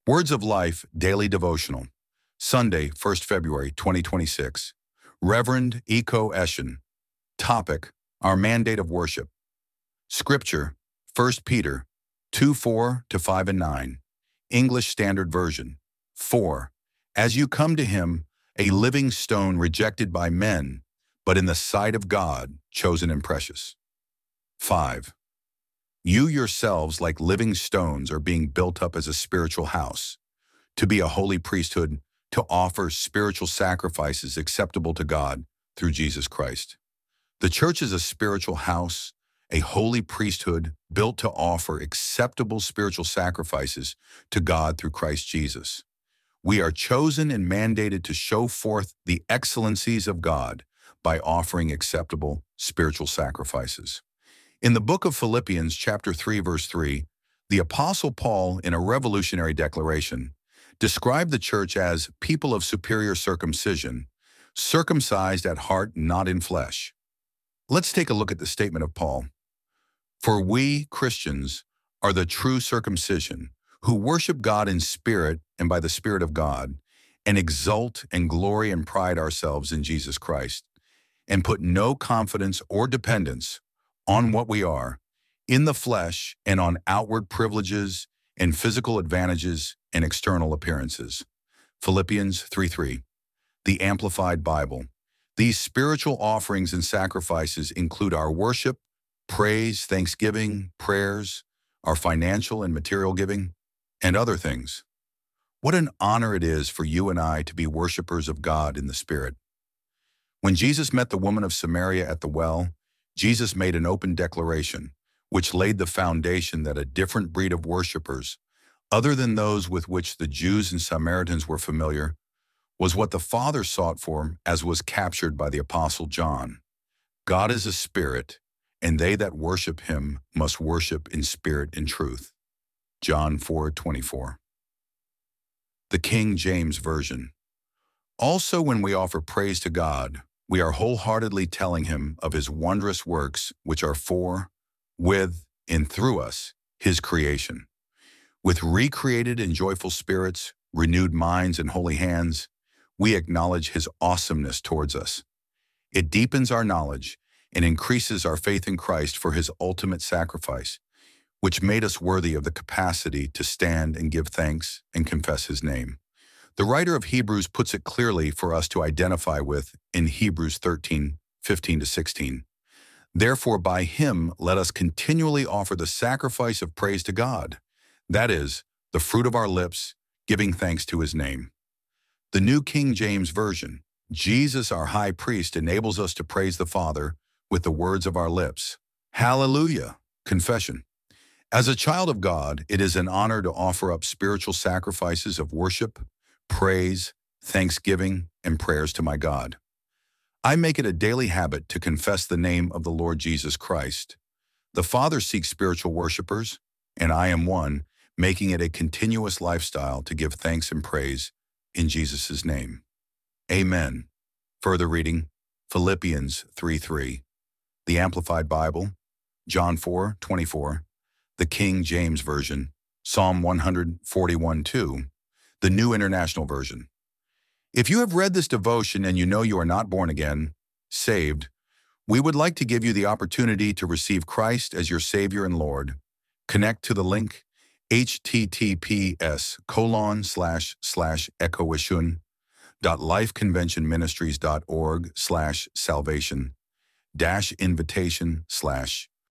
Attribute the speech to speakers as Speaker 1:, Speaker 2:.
Speaker 1: Words of Life Daily Devotional, Sunday, 1st February 2026. Reverend Eko Eshin. Topic: Our Mandate of Worship. Scripture: 1 Peter 2:4-5 and 9. English Standard Version. 4. As you come to him, a living stone rejected by men, but in the sight of God, chosen and precious. 5. You yourselves, like living stones, are being built up as a spiritual house, to be a holy priesthood, to offer spiritual sacrifices acceptable to God through Jesus Christ. The church is a spiritual house, a holy priesthood built to offer acceptable spiritual sacrifices to God through Christ Jesus. We are chosen and mandated to show forth the excellencies of God by offering acceptable spiritual sacrifices. In the book of Philippians, chapter 3, verse 3, the Apostle Paul, in a revolutionary declaration, described the church as people of superior circumcision, circumcised at heart, not in flesh. Let's take a look at the statement of Paul. For we, Christians, are the true circumcision, who worship God in spirit and by the Spirit of God, and exult and glory and pride ourselves in Jesus Christ, and put no confidence or dependence on what we are, in the flesh, and on outward privileges and physical advantages and external appearances. Philippians 3:3. The Amplified Bible. These spiritual offerings and sacrifices include our worship, praise, thanksgiving, prayers, our financial and material giving, and other things. What an honor it is for you and I to be worshipers of God in the Spirit. When Jesus met the woman of Samaria at the well, Jesus made an open declaration, which laid the foundation that a different breed of worshipers, other than those with which the Jews and Samaritans were familiar, was what the Father sought for, as was captured by the Apostle John. God is a spirit, and they that worship him must worship in spirit and truth. John 4:24. The King James Version. Also, when we offer praise to God, we are wholeheartedly telling him of his wondrous works, which are for, with, and through us, his creation. With recreated and joyful spirits, renewed minds, and holy hands, we acknowledge his awesomeness towards us. It deepens our knowledge and increases our faith in Christ for his ultimate sacrifice, which made us worthy of the capacity to stand and give thanks and confess his name. The writer of Hebrews puts it clearly for us to identify with in Hebrews 13:15-16. Therefore, by him let us continually offer the sacrifice of praise to God, that is, the fruit of our lips, giving thanks to his name. The New King James Version. Jesus, our high priest, enables us to praise the Father with the words of our lips. Hallelujah! Confession. As a child of God, it is an honor to offer up spiritual sacrifices of worship, praise, thanksgiving, and prayers to my God. I make it a daily habit to confess the name of the Lord Jesus Christ. The Father seeks spiritual worshipers, and I am one, making it a continuous lifestyle to give thanks and praise in Jesus' name. Amen. Further reading, Philippians 3:3, the Amplified Bible, John 4:24, the King James Version, Psalm 141:2, the New International Version. If you have read this devotion and you know you are not born again, saved, we would like to give you the opportunity to receive Christ as your Savior and Lord. Connect to the link https://ekoeshun.lifeconventionministries.org/salvation-invitation/